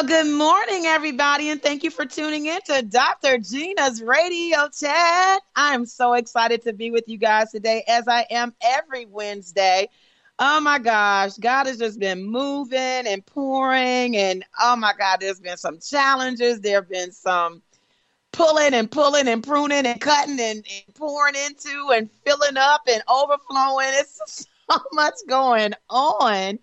Good morning, everybody, and thank you for tuning in to Dr. Gina's Radio Chat. I'm so excited to be with you guys today, as I am every Wednesday. Oh my gosh, God has just been moving and pouring, and oh my God, there's been some challenges. There have been some pulling and pruning and cutting and pouring into and filling up and overflowing. It's just so much going on.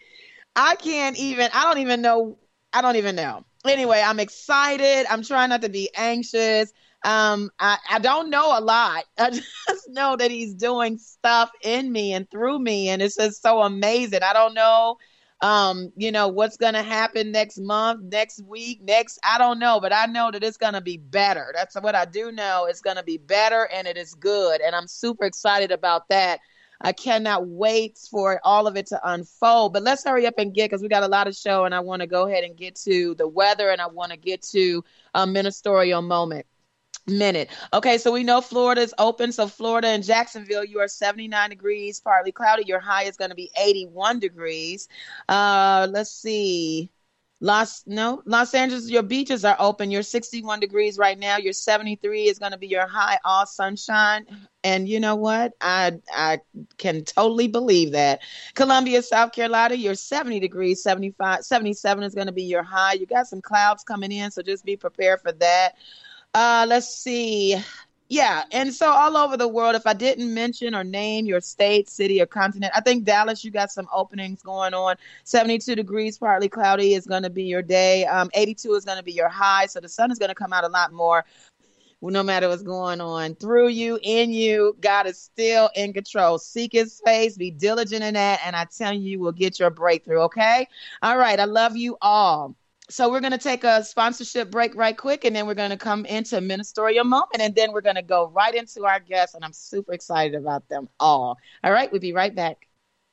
I don't even know. Anyway, I'm excited. I'm trying not to be anxious. I don't know a lot. I just know that he's doing stuff in me and through me, and it's just so amazing. I don't know, what's going to happen next month, next week, I don't know, but I know that it's going to be better. That's what I do know. It's going to be better, and it is good. And I'm super excited about that. I cannot wait for all of it to unfold. But let's hurry up and because we got a lot of show, and I want to go ahead and get to the weather, and I want to get to a ministerial minute. Okay, so we know Florida is open. So Florida and Jacksonville, you are 79 degrees, partly cloudy. Your high is going to be 81 degrees. Let's see. Los Angeles, your beaches are open. You're 61 degrees right now. Your 73 is going to be your high, all sunshine. And you know what? I can totally believe that. Columbia, South Carolina, you're 70 degrees, 77 is going to be your high. You got some clouds coming in, so just be prepared for that. Let's see. Yeah. And so all over the world, if I didn't mention or name your state, city, or continent, I think Dallas, you got some openings going on. 72 degrees, partly cloudy is going to be your day. 82 is going to be your high. So the sun is going to come out a lot more. No matter what's going on through you, in you, God is still in control. Seek his face, be diligent in that. And I tell you, you will get your breakthrough. Okay. All right. I love you all. So we're going to take a sponsorship break right quick, and then we're going to come into a ministerial moment, and then we're going to go right into our guests, and I'm super excited about them all. All right, we'll be right back.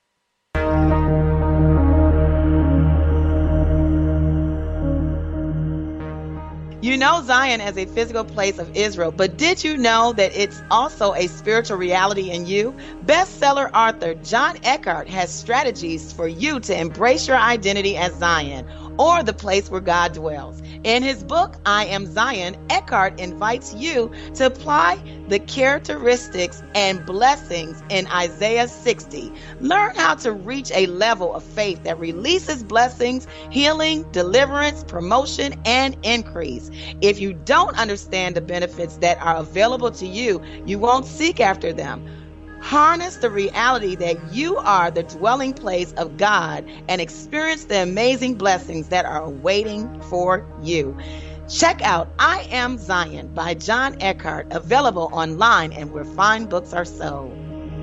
You know Zion as a physical place of Israel, but did you know that it's also a spiritual reality in you? Bestseller author John Eckhardt has strategies for you to embrace your identity as Zion, or the place where God dwells. In his book, I Am Zion, Eckhardt invites you to apply the characteristics and blessings in Isaiah 60. Learn how to reach a level of faith that releases blessings, healing, deliverance, promotion, and increase. If you don't understand the benefits that are available to you, you won't seek after them. Harness the reality that you are the dwelling place of God and experience the amazing blessings that are waiting for you. Check out I Am Zion by John Eckhardt, available online and where fine books are sold.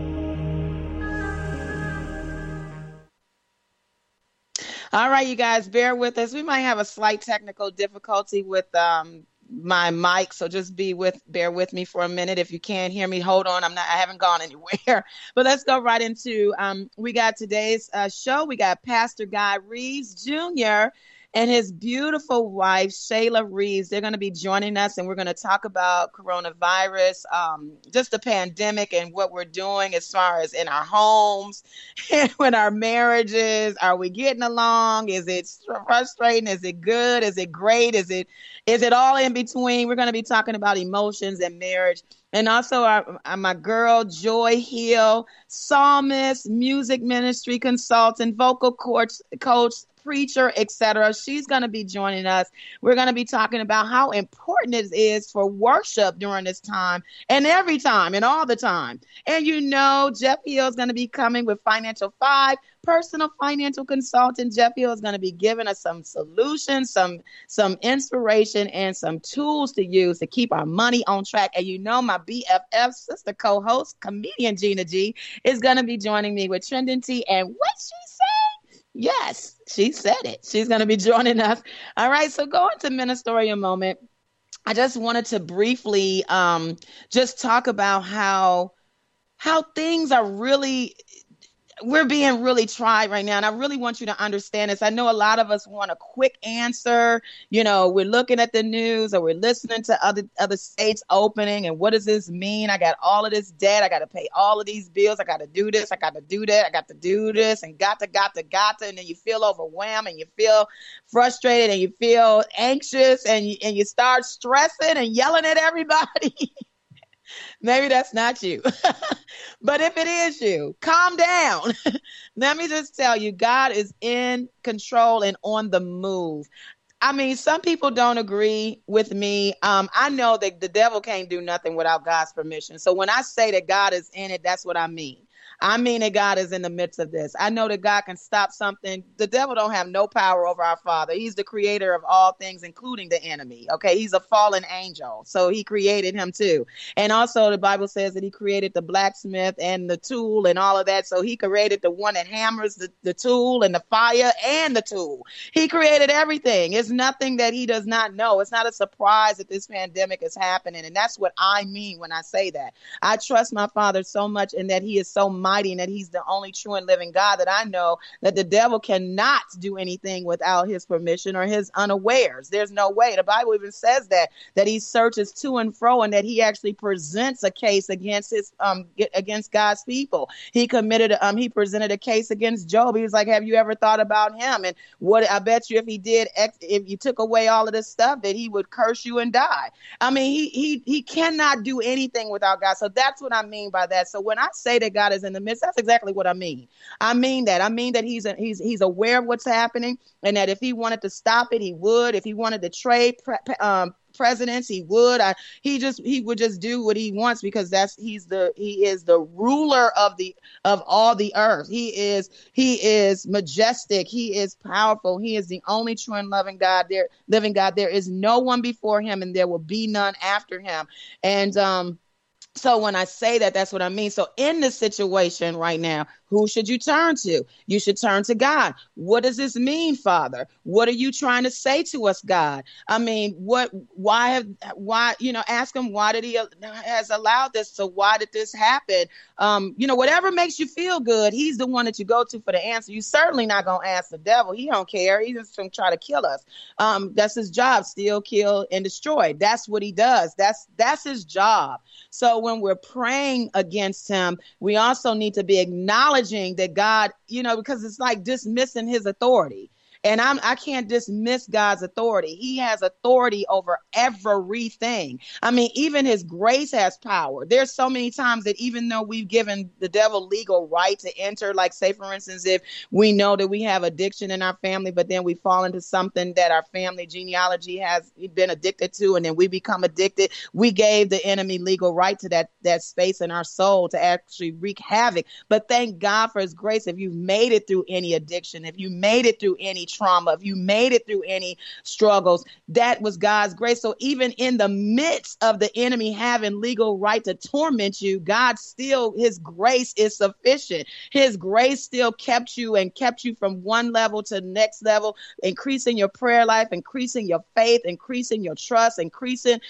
All right, you guys, bear with us. We might have a slight technical difficulty with my mic, so just bear with me for a minute. If you can't hear me, hold on. I haven't gone anywhere. But let's go right into we got today's show. We got Pastor Guy Reeves Jr. and his beautiful wife, Shayla Reeves. They're going to be joining us, and we're going to talk about coronavirus, just the pandemic and what we're doing as far as in our homes and with our marriages. Are we getting along? Is it frustrating? Is it good? Is it great? Is it all in between? We're going to be talking about emotions and marriage. And also my girl, Joy Hill, psalmist, music ministry consultant, vocal coach, preacher, etc. She's going to be joining us. We're going to be talking about how important it is for worship during this time and every time and all the time. And Jeff Hill is going to be coming with Financial Five, personal financial consultant. Jeff Hill is going to be giving us some solutions, some inspiration, and some tools to use to keep our money on track. And my BFF sister co-host, comedian Gina G, is going to be joining me with Trending Tea. And what she say? Yes, she said it. She's going to be joining us. All right, so going to ministerial moment. I just wanted to briefly just talk about how things are really we're being really tried right now. And I really want you to understand this. I know a lot of us want a quick answer. You know, we're looking at the news or we're listening to other states opening. And what does this mean? I got all of this debt. I got to pay all of these bills. I got to do this. I got to do that. I got to do this and got to. And then you feel overwhelmed and you feel frustrated and you feel anxious and you start stressing and yelling at everybody. Maybe that's not you. But if it is you, calm down. Let me just tell you, God is in control and on the move. I mean, some people don't agree with me. I know that the devil can't do nothing without God's permission. So when I say that God is in it, that's what I mean. I mean that God is in the midst of this. I know that God can stop something. The devil don't have no power over our Father. He's the creator of all things, including the enemy. Okay, he's a fallen angel, so he created him too. And also the Bible says that he created the blacksmith and the tool and all of that. So he created the one that hammers the tool and the fire and the tool. He created everything. It's nothing that he does not know. It's not a surprise that this pandemic is happening. And that's what I mean when I say that. I trust my Father so much and that he is so mighty and that he's the only true and living God, that I know that the devil cannot do anything without his permission or his unawares. There's no way. The Bible even says that he searches to and fro and that he actually presents a case against against God's people. He presented a case against Job. He was like, have you ever thought about him? And what I bet you if you took away all of this stuff, that he would curse you and die. I mean, he cannot do anything without God. So that's what I mean by that. So when I say that God is in the midst, that's exactly what I mean. I mean that he's aware of what's happening, and that if he wanted to stop it, he would. If he wanted to trade presidents, he would. He would just do what he wants, because he is the ruler of all the earth. He is majestic. He is powerful. He is the only true and loving God. Living God. There is no one before him, and there will be none after him. And so when I say that, that's what I mean. So in this situation right now, who should you turn to? You should turn to God. What does this mean, Father? What are you trying to say to us, God? I mean, why, ask him, why did he has allowed this? So why did this happen? Whatever makes you feel good, he's the one that you go to for the answer. You certainly not going to ask the devil. He don't care. He's just going to try to kill us. That's his job: steal, kill, and destroy. That's what he does. That's his job. So when we're praying against him, we also need to be acknowledging that God, because it's like dismissing his authority. And I can't dismiss God's authority. He has authority over everything. I mean, even his grace has power. There's so many times that even though we've given the devil legal right to enter, like say, for instance, if we know that we have addiction in our family, but then we fall into something that our family genealogy has been addicted to, and then we become addicted, we gave the enemy legal right to that space in our soul to actually wreak havoc. But thank God for his grace. If you've made it through any addiction, if you made it through any trauma, if you made it through any struggles, that was God's grace. So even in the midst of the enemy having legal right to torment you, his grace is sufficient. His grace still kept you from one level to the next level, increasing your prayer life, increasing your faith, increasing your trust, increasing,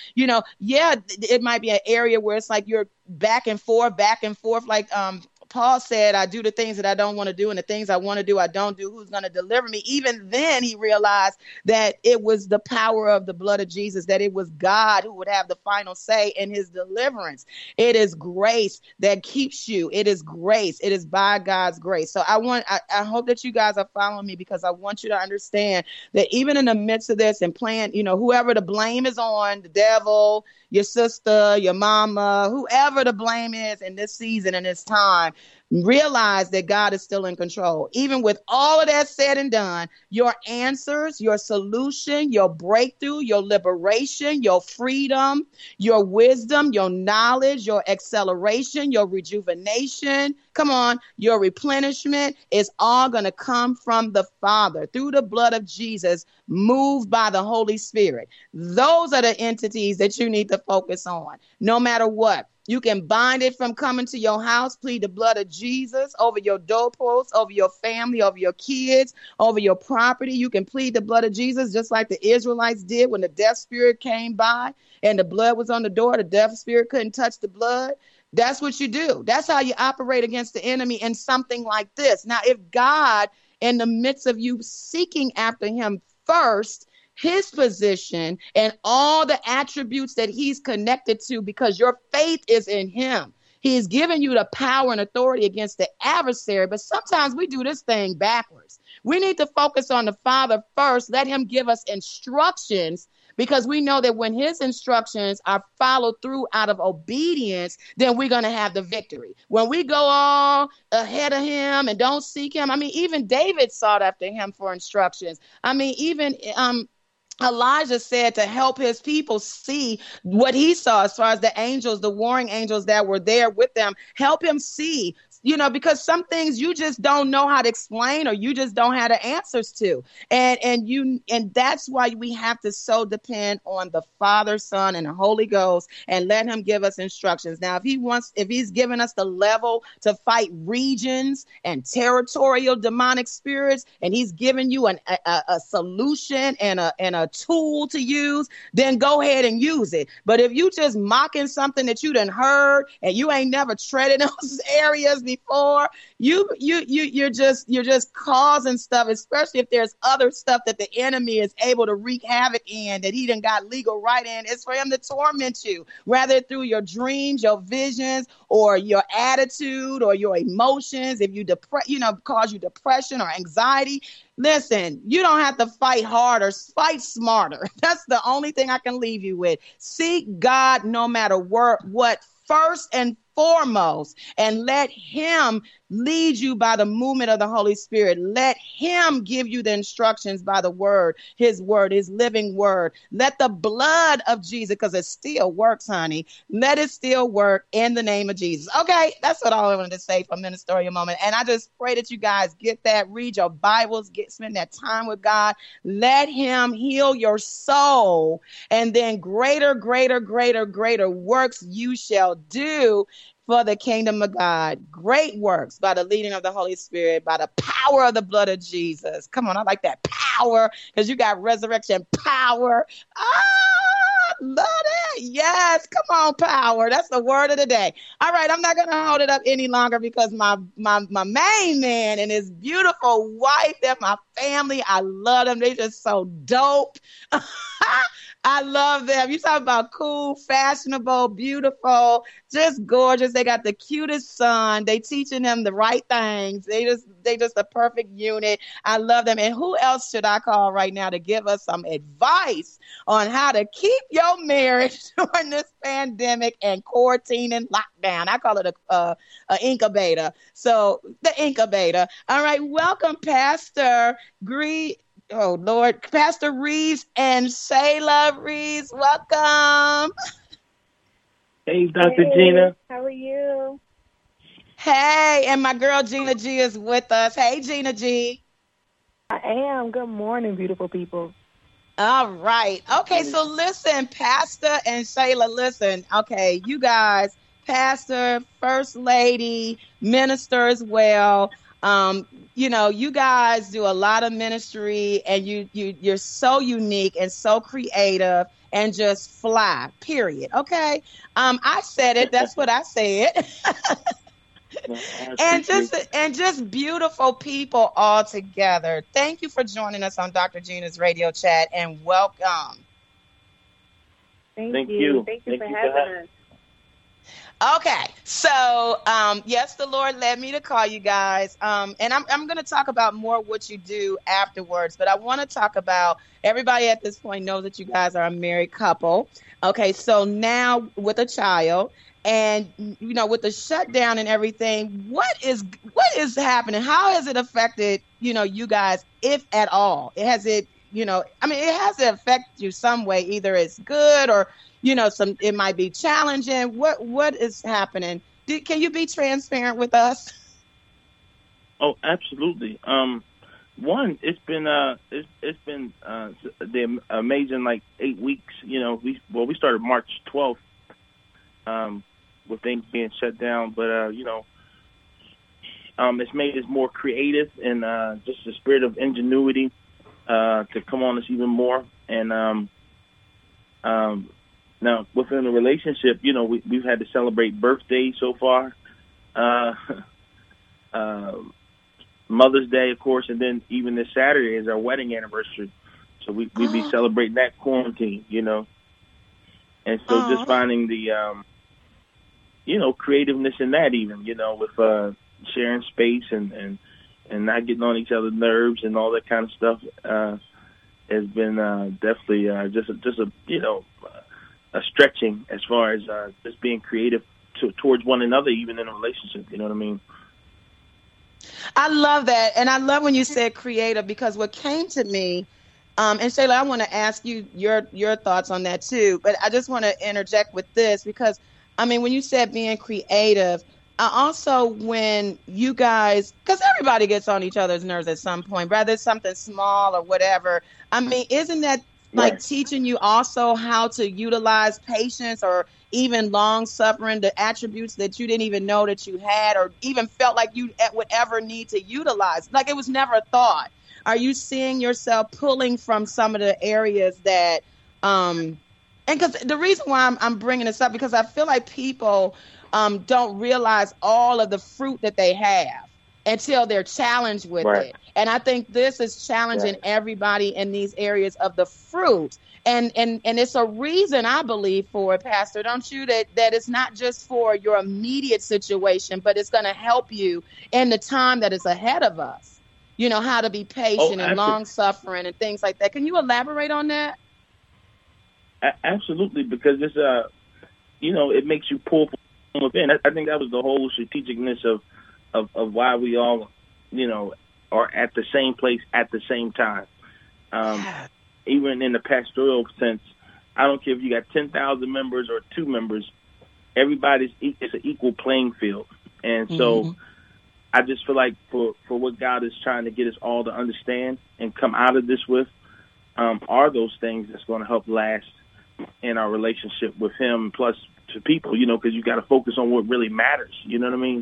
it might be an area where it's like you're back and forth, like, Paul said, I do the things that I don't want to do, and the things I want to do, I don't do. Who's going to deliver me? Even then, he realized that it was the power of the blood of Jesus, that it was God who would have the final say in his deliverance. It is grace that keeps you. It is grace. It is by God's grace. So I hope that you guys are following me, because I want you to understand that even in the midst of this and playing, whoever the blame is on, the devil, your sister, your mama, whoever the blame is in this season and this time, realize that God is still in control. Even with all of that said and done, your answers, your solution, your breakthrough, your liberation, your freedom, your wisdom, your knowledge, your acceleration, your rejuvenation, your replenishment is all going to come from the Father through the blood of Jesus, moved by the Holy Spirit. Those are the entities that you need to focus on, no matter what. You can bind it from coming to your house. Plead the blood of Jesus over your doorposts, over your family, over your kids, over your property. You can plead the blood of Jesus just like the Israelites did when the death spirit came by and the blood was on the door. The death spirit couldn't touch the blood. That's what you do. That's how you operate against the enemy in something like this. Now, if God, in the midst of you seeking after him first, his position and all the attributes that he's connected to, because your faith is in him. He's given you the power and authority against the adversary. But sometimes we do this thing backwards. We need to focus on the Father first. Let him give us instructions, because we know that when his instructions are followed through out of obedience, then we're going to have the victory. When we go all ahead of him and don't seek him, I mean, even David sought after him for instructions. I mean, even Elijah said to help his people see what he saw as far as the angels, the warring angels that were there with them, help him see, because some things you just don't know how to explain, or you just don't have the answers to. And that's why we have to so depend on the Father, Son, and the Holy Ghost, and let him give us instructions. Now, if he's given us the level to fight regions and territorial demonic spirits, and he's given you a solution and a tool to use, then go ahead and use it. But if you just mocking something that you done heard and you ain't never treaded those areas before, you're just causing stuff, especially if there's other stuff that the enemy is able to wreak havoc in, that he done got legal right in. It's for him to torment you, rather through your dreams, your visions, or your attitude, or your emotions. If you cause you depression or anxiety, listen, you don't have to fight harder, fight smarter. That's the only thing I can leave you with. Seek God no matter what, first and foremost, and let him lead you by the movement of the Holy Spirit. Let him give you the instructions by the word, his living word. Let the blood of Jesus, because it still works, honey. Let it still work in the name of Jesus. Okay, that's what all I wanted to say for Ministerial Moment. And I just pray that you guys get that, read your Bibles, spend that time with God. Let him heal your soul, and then greater works you shall do for the kingdom of God. Great works by the leading of the Holy Spirit, by the power of the blood of Jesus. Come on, I like that power, because you got resurrection power. Love it. Yes, come on, power. That's the word of the day. All right, I'm not going to hold it up any longer, because my main man and his beautiful wife, they're my family. I love them. They just so dope. I love them. You talk about cool, fashionable, beautiful, just gorgeous. They got the cutest son. They teaching them the right things. They just a perfect unit. I love them. And who else should I call right now to give us some advice on how to keep your marriage during this pandemic and quarantine and lockdown? I call it a incubator. So the incubator. All right. Welcome, Pastor Oh, Lord. Pastor Reeves and Shayla Reeves, welcome. Hey, Dr. Gina. How are you? Hey, and my girl Gina G is with us. Hey, Gina G. I am. Good morning, beautiful people. All right. Okay, so listen, Pastor and Shayla, listen. Okay, you guys, Pastor, First Lady, Minister as well. You guys do a lot of ministry, and you're so unique and so creative and just fly, period. Okay. I said it. That's what I said. and just beautiful people all together. Thank you for joining us on Dr. Gina's radio chat, and welcome. Thank you. Thank you for having us. Okay, so yes, the Lord led me to call you guys, and I'm going to talk about more what you do afterwards. But I want to talk about, everybody at this point knows that you guys are a married couple. Okay, so now with a child, and with the shutdown and everything, what is happening? How has it affected you guys, if at all? It has it has to affect you some way. Either it's good or it might be challenging. What is happening? Can you be transparent with us? Oh, absolutely. One, it's been the amazing 8 weeks. We started March 12th with things being shut down, but it's made us more creative, and just the spirit of ingenuity to come on us even more, and Now, within a relationship, we've had to celebrate birthdays so far, Mother's Day, of course, and then even this Saturday is our wedding anniversary. So we be celebrating that quarantine, And so just finding the, creativeness in that even, with sharing space and not getting on each other's nerves and all that kind of stuff has been definitely just a stretching as far as just being creative towards one another, even in a relationship. You know what I mean? I love that. And I love when you said creative, because what came to me, and Shayla, I want to ask you your thoughts on that too, but I just want to interject with this because, when you said being creative, also when you guys, because everybody gets on each other's nerves at some point, whether it's something small or whatever, isn't that like teaching you also how to utilize patience or even long suffering, the attributes that you didn't even know that you had or even felt like you would ever need to utilize? Like it was never a thought. Are you seeing yourself pulling from some of the areas that, and because the reason why I'm bringing this up, because I feel like people don't realize all of the fruit that they have until they're challenged with it. And I think this is challenging everybody in these areas of the fruit. And it's a reason, I believe, for it, Pastor, don't you, that it's not just for your immediate situation, but it's going to help you in the time that is ahead of us. How to be patient and long-suffering and things like that. Can you elaborate on that? Absolutely, because it's, it makes you pull from within. I think that was the whole strategicness of why we all, are at the same place at the same time. Even in the pastoral sense, I don't care if you got 10,000 members or 2 members, it's an equal playing field. And so I just feel like for what God is trying to get us all to understand and come out of this with, are those things that's going to help last in our relationship with Him, plus to people, because you got to focus on what really matters. You know what I mean?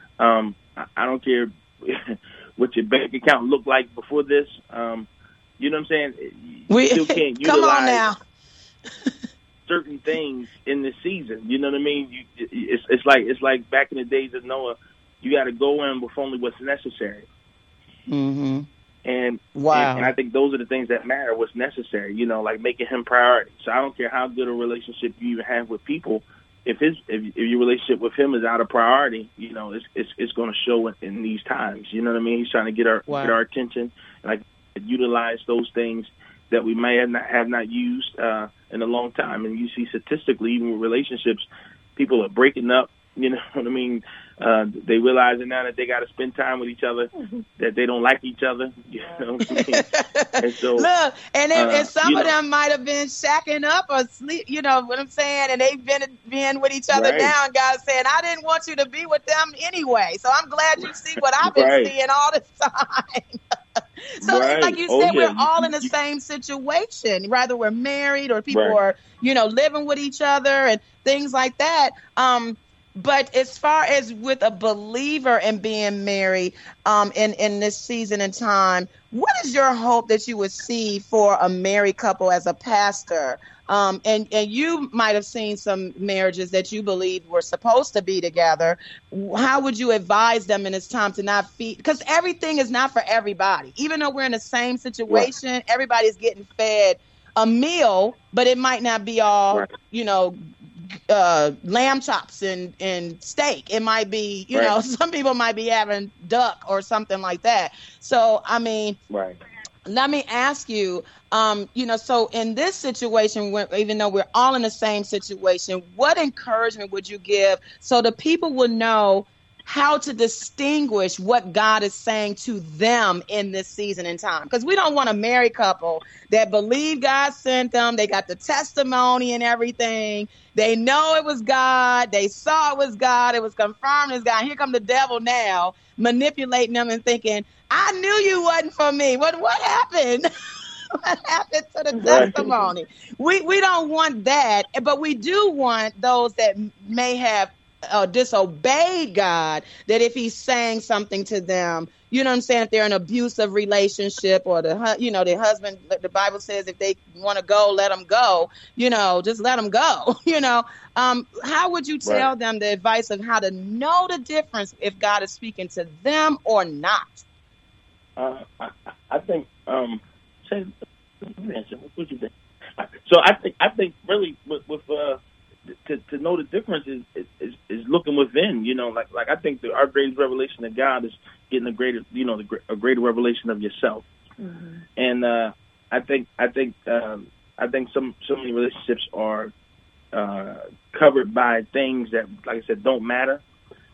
I don't care what your bank account looked like before this. You know what I'm saying? You still can't utilize come on now. certain things in this season. You know what I mean? It's like back in the days of Noah. You got to go in with only what's necessary. Mm-hmm. And wow. And I think those are the things that matter. What's necessary? Like making Him priority. So I don't care how good a relationship you even have with people. If your relationship with Him is out of priority, it's going to show in these times. You know what I mean? He's trying to get our attention, and utilize those things that we may have not used in a long time. And you see statistically, even with relationships, people are breaking up. You know what I mean? They realizing now that they got to spend time with each other, that they don't like each other. You know what I mean? And so, look, and some of them might have been shacking up or sleep. You know what I'm saying? And they've been with each other now, and God's saying, "I didn't want you to be with them anyway. So I'm glad you see what I've been seeing all this time." So, like you said, we're all in the same situation, whether we're married or people are, living with each other and things like that. But as far as with a believer and being married in this season and time, what is your hope that you would see for a married couple as a pastor? And you might have seen some marriages that you believe were supposed to be together. How would you advise them in this time to not feed? Because everything is not for everybody. Even though we're in the same situation, everybody's getting fed a meal, but it might not be all, lamb chops and steak. It might be, some people might be having duck or something like that. So, let me ask you, so in this situation, even though we're all in the same situation, what encouragement would you give so the people will know how to distinguish what God is saying to them in this season and time? Because we don't want a married couple that believe God sent them. They got the testimony and everything. They know it was God. They saw it was God. It was confirmed as God. And here come the devil now manipulating them and thinking, I knew you wasn't for me. What happened? What happened to the testimony? We don't want that, but we do want those that may have disobeyed God, that if he's saying something to them, you know what I'm saying, if they're in an abusive relationship, or the husband, the Bible says if they want to go, let them go, just let them go. How would you Right. tell them the advice of how to know the difference if God is speaking to them or not? I think say what you think. So I think really with to know the difference is looking within. Like I think our greatest revelation of God is getting a greater revelation of yourself. Mm-hmm. And I think so many relationships are covered by things that, like I said, don't matter.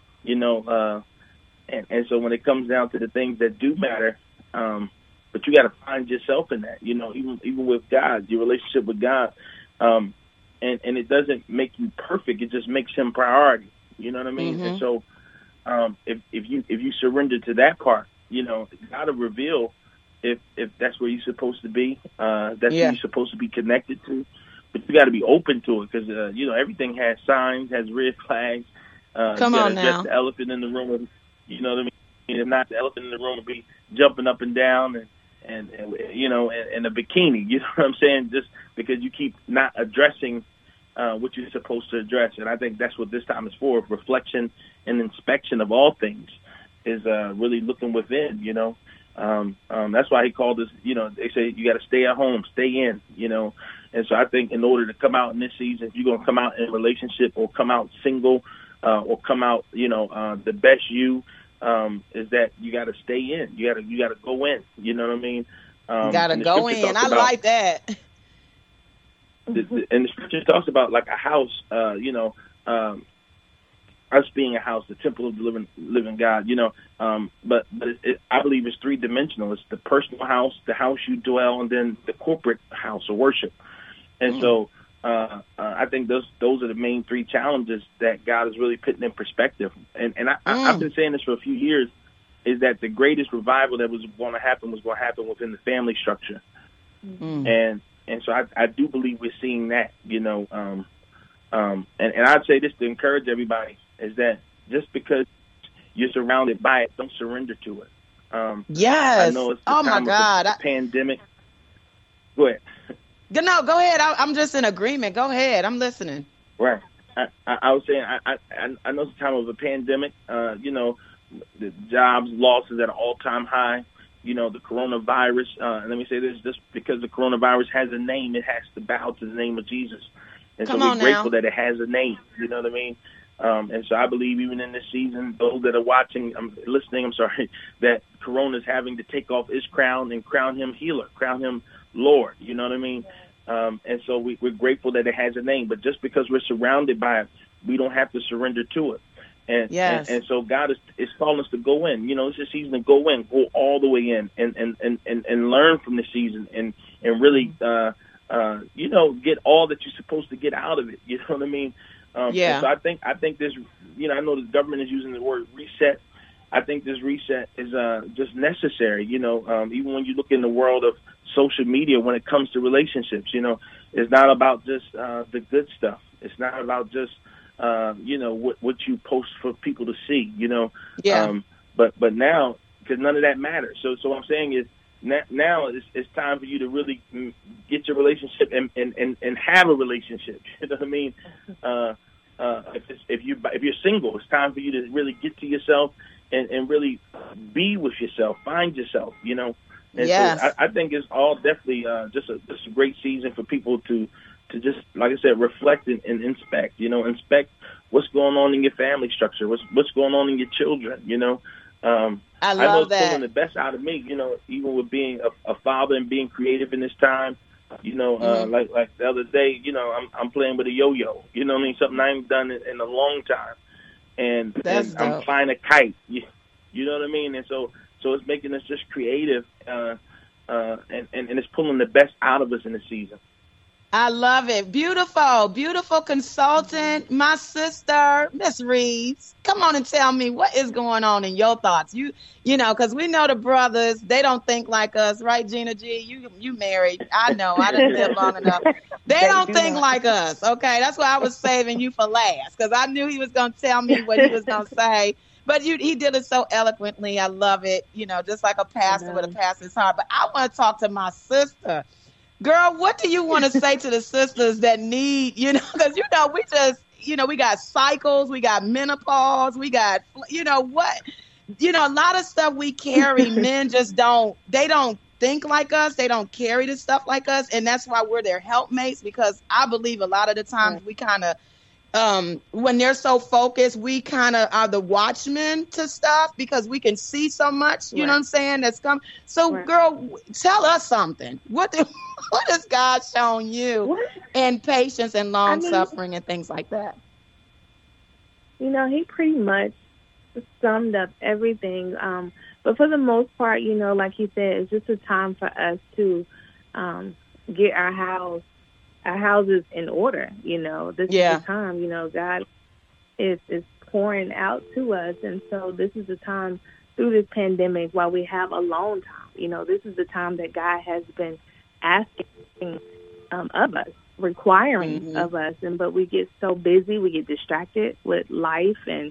And so when it comes down to the things that do matter, but you got to find yourself in that. Even with God, your relationship with God. And it doesn't make you perfect; it just makes him priority. You know what I mean? Mm-hmm. And so, if you surrender to that part, God will reveal if that's where you're supposed to be. That's where you're supposed to be connected to. But you got to be open to it, because everything has signs, has red flags. Come on now. The elephant in the room. You know what I mean? If not, the elephant in the room would be jumping up and down and a bikini. You know what I'm saying? Just because you keep not addressing what you're supposed to address. And I think that's what this time is for: reflection and inspection of all things, is really looking within. That's why he called us. They say you got to stay at home, stay in. And so I think in order to come out in this season, if you're going to come out in a relationship or come out single or come out, the best you. Is that you got to stay in. You got to go in. You know what I mean? You got to go in. I like that. And the scripture talks about like a house. Us being a house, the temple of the living God. But I believe it's three-dimensional. It's the personal house, the house you dwell, and then the corporate house of worship. And so I think those are the main three challenges that God is really putting in perspective. And I've been saying this for a few years, is that the greatest revival that was going to happen within the family structure. And so I do believe we're seeing that, and I'd say this to encourage everybody, is that just because you're surrounded by it, don't surrender to it. Yes. I know it's the oh time my God. of the pandemic. Go ahead. No, go ahead. I'm just in agreement. Go ahead. I'm listening. Right. I was saying, I know it's the time of a pandemic. The jobs losses at an all-time high. The coronavirus. And let me say this: just because the coronavirus has a name, it has to bow to the name of Jesus. And so we're grateful that it has a name. You know what I mean? And so I believe even in this season, those that are listening, that Corona is having to take off his crown and crown him healer, crown him Lord. You know what I mean? And so we're grateful that it has a name. But just because we're surrounded by it, we don't have to surrender to it. And so God is calling us to go in. It's a season to go in, go all the way in, and learn from the season, and really, get all that you're supposed to get out of it. You know what I mean? And so I think this. I know the government is using the word reset. I think this reset is just necessary. Even when you look in the world of social media, when it comes to relationships, it's not about just the good stuff. It's not about just what you post for people to see. But now, because none of that matters. So what I'm saying is now it's time for you to really get your relationship and have a relationship. You know what I mean? If you're single, it's time for you to really get to yourself and really be with yourself, find yourself. And so I think it's all definitely just a great season for people to just, like I said, reflect and inspect. Inspect what's going on in your family structure, what's going on in your children. I know love it's that. pulling the best out of me. Even with being a father and being creative in this time. Like the other day, I'm playing with a yo-yo. You know what I mean? Something I haven't done in a long time, and I'm flying a kite. You know what I mean? And so it's making us just creative, and it's pulling the best out of us in the season. I love it. Beautiful, beautiful consultant, my sister, Miss Reeves. Come on and tell me what is going on in your thoughts. Because we know the brothers, they don't think like us, right, Gina G? You married. I know. I didn't live long enough. They don't think like us. Okay, that's why I was saving you for last, because I knew he was going to tell me what he was going to say. But he did it so eloquently. I love it. Just like a pastor with a pastor's heart. But I want to talk to my sister. Girl, what do you want to say to the sisters that need, because, we just, we got cycles, we got menopause, we got, a lot of stuff we carry, men just they don't think like us. They don't carry the stuff like us. And that's why we're their helpmates, because I believe a lot of the times we kind of, when they're so focused, we kind of are the watchmen to stuff because we can see so much, you know what I'm saying, that's come. So, girl, tell us something. What has God shown you in patience and long suffering and things like that? He pretty much summed up everything. But for the most part, like he said, it's just a time for us to get our houses in order. This is the time, God is pouring out to us. And so this is the time through this pandemic while we have alone time. This is the time that God has been asking of us, requiring of us. But we get so busy, we get distracted with life and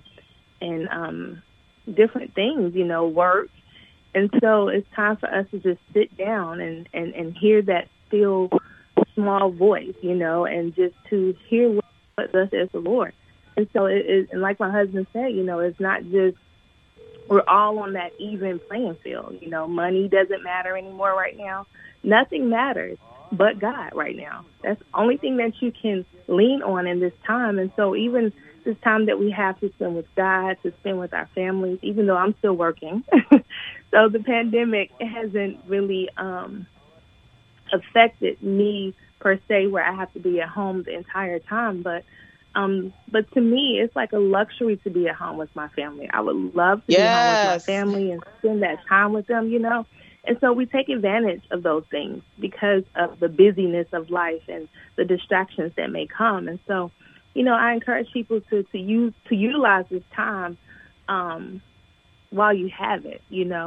different things, work. And so it's time for us to just sit down and hear that still small voice, and just to hear what thus says the Lord. And so and like my husband said, it's not just we're all on that even playing field. Money doesn't matter anymore right now. Nothing matters but God right now. That's the only thing that you can lean on in this time. And so even this time that we have to spend with God, to spend with our families, even though I'm still working. So the pandemic hasn't really affected me per se, where I have to be at home the entire time. But to me, it's like a luxury to be at home with my family. I would love to be home with my family and spend that time with them, And so we take advantage of those things because of the busyness of life and the distractions that may come. And so, I encourage people to utilize this time while you have it,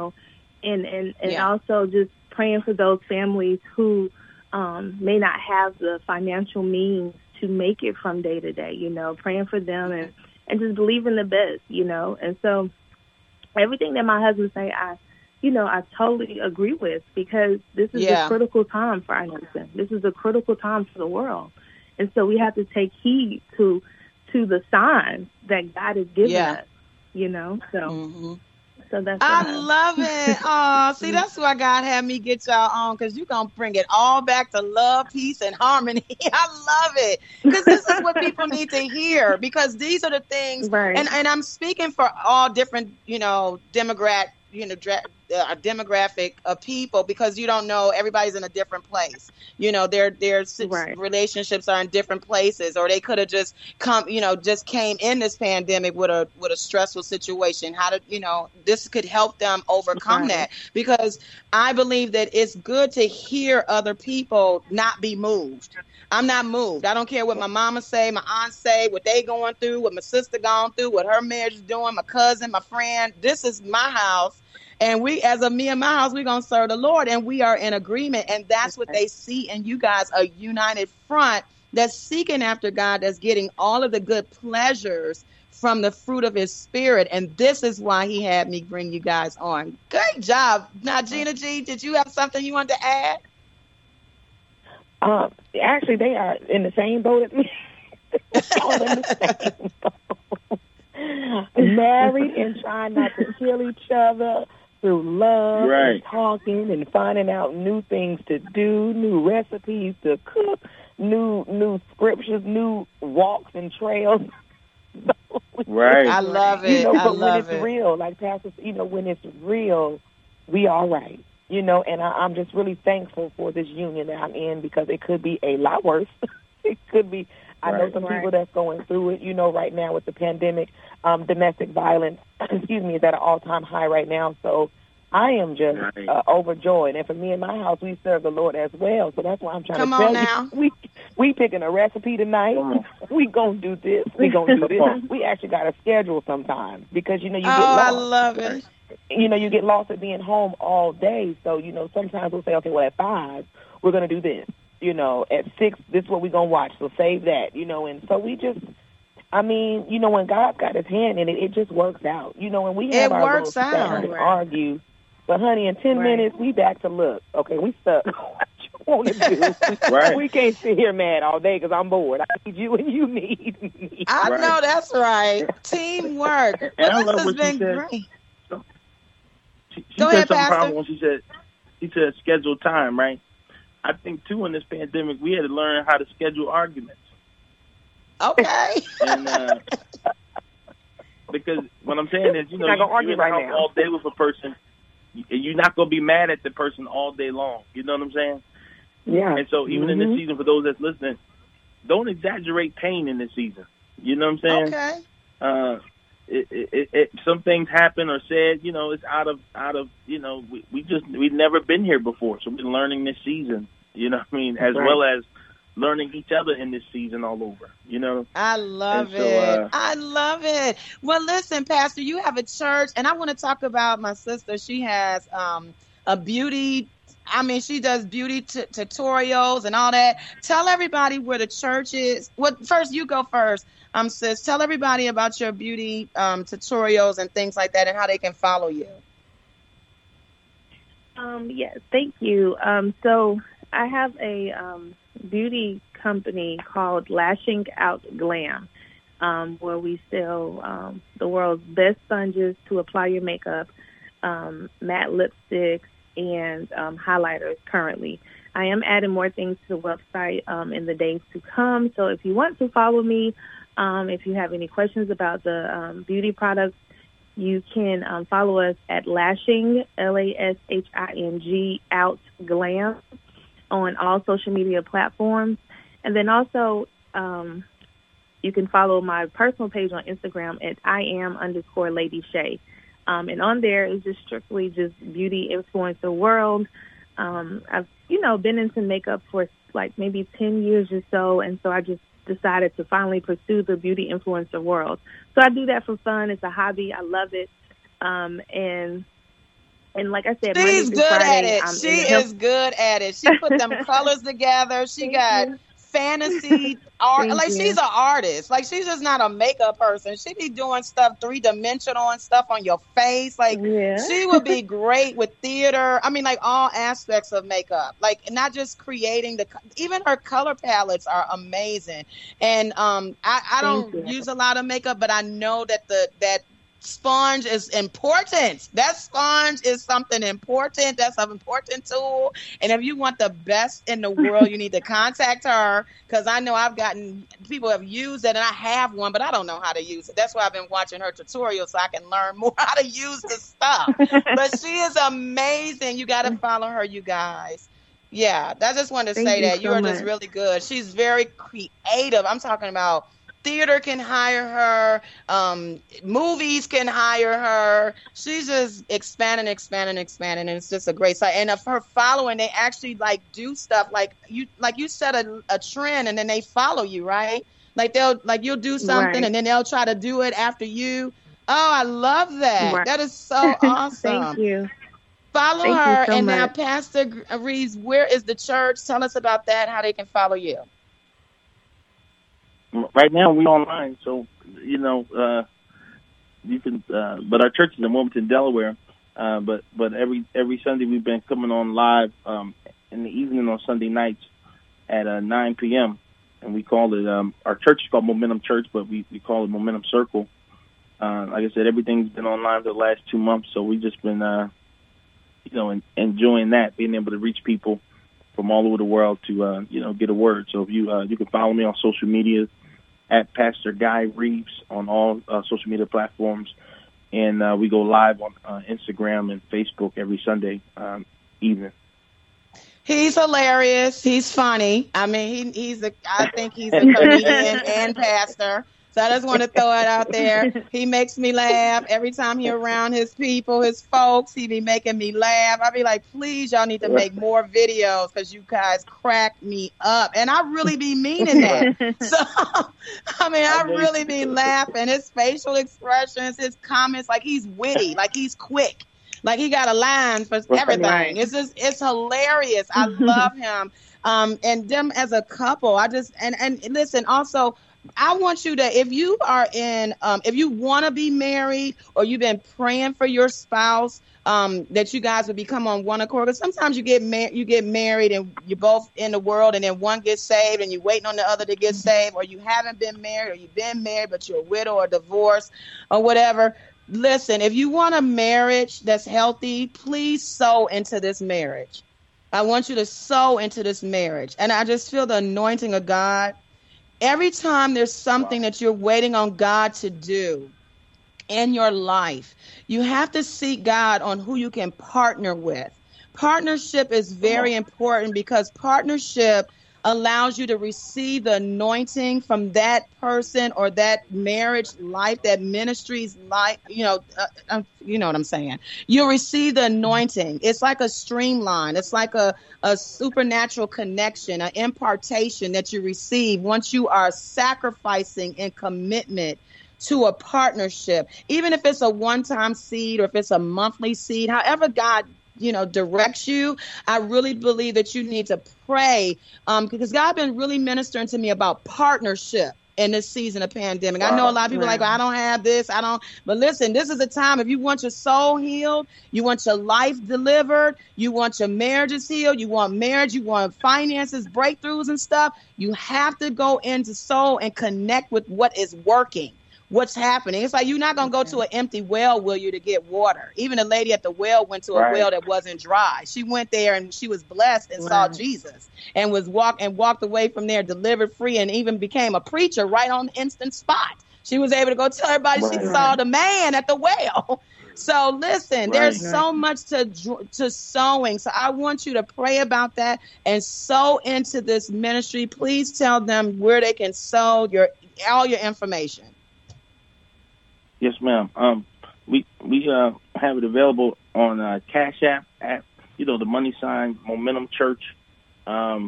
and also just praying for those families who may not have the financial means to make it from day to day, praying for them and just believing the best, And so everything that my husband say, I totally agree with, because this is a critical time for our nation. This is a critical time for the world. And so we have to take heed to the signs that God has given us, So so that's I love it. Oh, see, that's why God had me get y'all on, because you're going to bring it all back to love, peace, and harmony. I love it, because this is what people need to hear, because these are the things, and I'm speaking for all different, demographic of people, because you don't know, everybody's in a different place. Their relationships are in different places, or they could have just just came in this pandemic with a stressful situation. How to, this could help them overcome that, because I believe that it's good to hear other people not be moved. I'm not moved. I don't care what my mama say, my aunt say, what they going through, what my sister going through, what her marriage is doing, my cousin, my friend. This is my house. And me and my house, we're going to serve the Lord, and we are in agreement. And that's what they see in you guys, a united front that's seeking after God, that's getting all of the good pleasures from the fruit of his spirit. And this is why he had me bring you guys on. Great job. Now, Gina G, did you have something you wanted to add? Actually, they are in the same boat as me. All in the same boat. Married and trying not to kill each other through love and talking and finding out new things to do, new recipes to cook, new scriptures, new walks and trails. I love it. But when it's real, like Pastor, when it's real, we all right. And I'm just really thankful for this union that I'm in, because it could be a lot worse. It could be. I know some people that's going through it, right now with the pandemic. Domestic violence, is at an all-time high right now. So, I am just overjoyed. And for me and my house, we serve the Lord as well. So that's why I'm trying to tell you. We picking a recipe tonight. We going to do this. We going to do this. We actually got a schedule sometimes because, you get lost. I love it. You get lost at being home all day. So, sometimes we'll say, okay, well, at 5, we're going to do this. At 6, this is what we're going to watch. So save that, and so we just, when God's got his hand in it, it just works out. And we have our little stuff and argue. But, honey, in 10 minutes, we back to look. Okay, we stuck. What you want to do? Right. We can't sit here mad all day because I'm bored. I need you and you need me. I know, that's right. Teamwork. And I love what she said. Great. She said something powerful when she said schedule time, right? I think, too, in this pandemic, we had to learn how to schedule arguments. Okay. And because what I'm saying is, you're argue right now all day with a person. You're not going to be mad at the person all day long. You know what I'm saying? Yeah. And so even in this season, for those that's listening, don't exaggerate pain in this season. You know what I'm saying? Okay. Some things happen or said, it's out of we've never been here before. So we're learning this season, as well as learning each other in this season all over, I love it. I love it. Well, listen, Pastor, you have a church, and I want to talk about my sister. She has a beauty. She does beauty tutorials and all that. Tell everybody where the church is. Well, first, you go first, sis. Tell everybody about your beauty tutorials and things like that and how they can follow you. Yes, thank you. So I have a beauty company called Lashing Out Glam, where we sell the world's best sponges to apply your makeup, matte lipsticks, and highlighters currently. I am adding more things to the website in the days to come. So if you want to follow me, if you have any questions about the beauty products, you can follow us at Lashing, LASHING, Out Glam on all social media platforms. And then also you can follow my personal page on Instagram at IAM_Lady Shay. And on there is just strictly just beauty influencer world. I've, been into makeup for like maybe 10 years or so. And so I just decided to finally pursue the beauty influencer world. So I do that for fun. It's a hobby. I love it. And like I said, she's good at it. She is good at it. She put them colors together. She got fantasy art. She's an artist. Like, she's just not a makeup person. She be doing stuff 3-dimensional and stuff on your face. She would be great with theater. All aspects of makeup. Not just creating even her color palettes are amazing. And I don't use a lot of makeup, but I know that that sponge is important. That sponge is something important. That's an important tool. And if you want the best in the world, you need to contact her, because I know people have used it, and I have one, but I don't know how to use it. That's why I've been watching her tutorials so I can learn more how to use the stuff. But she is amazing. You got to follow her, you guys. Yeah, I just wanted to say that. You are just really good. She's very creative. I'm talking about theater can hire her. Movies can hire her. She's just expanding. And it's just a great site. And of her following, they actually do stuff like you set a trend, and then they follow you, right? You'll do something, and then they'll try to do it after you. Oh, I love that. Right. That is so awesome. Thank you. Follow her. So now, Pastor Reeves, where is the church? Tell us about that, how they can follow you. Right now, we're online, so, you can, but our church is in Wilmington, Delaware, but every Sunday we've been coming on live in the evening on Sunday nights at 9 p.m., and we call it, our church is called Momentum Church, but we call it Momentum Circle. Like I said, everything's been online for the last 2 months, so we've just been, enjoying that, being able to reach people from all over the world to, get a word. So if you can follow me on social media at Pastor Guy Reeves on all social media platforms. And we go live on Instagram and Facebook every Sunday evening. He's hilarious. He's funny. I think he's a comedian and pastor. So I just want to throw it out there. He makes me laugh every time he's around his people, his folks. He be making me laugh. I be like, please, y'all need to make more videos because you guys crack me up. And I really be meaning that. So, I mean, I really be laughing. His facial expressions, his comments, like he's witty, like he's quick. Like he got a line for everything. Right. It's hilarious. I love him. And them as a couple, and listen, also, I want you to, if you are if you want to be married or you've been praying for your spouse, that you guys would become on one accord. Because sometimes you get married and you're both in the world and then one gets saved and you're waiting on the other to get saved, or you haven't been married or you've been married but you're a widow or divorced or whatever. Listen, if you want a marriage that's healthy, please sow into this marriage. I want you to sow into this marriage. And I just feel the anointing of God. Every time there's something that you're waiting on God to do in your life, you have to seek God on who you can partner with. Partnership is very important because partnership allows you to receive the anointing from that person or that marriage life, that ministry's life. You know what I'm saying? You'll receive the anointing. It's like a streamline. It's like a supernatural connection, an impartation that you receive once you are sacrificing in commitment to a partnership, even if it's a one-time seed or if it's a monthly seed, however God directs you. I really believe that you need to pray because God been really ministering to me about partnership in this season of pandemic. Wow. I know a lot of people are like, well, I don't have this. But listen, this is a time if you want your soul healed, you want your life delivered, you want your marriages healed, you want marriage, you want finances, breakthroughs and stuff. You have to go into soul and connect with what is working. What's happening? It's like you're not going to go to an empty well, will you, to get water? Even the lady at the well went to a well that wasn't dry. She went there and she was blessed and saw Jesus and walked away from there delivered, free, and even became a preacher right on the instant spot. She was able to go tell everybody she saw the man at the well. So listen, there's so much to sowing. So I want you to pray about that and sow into this ministry. Please tell them where they can sow all your information. Yes, ma'am. We have it available on Cash App at the money sign Momentum Church. I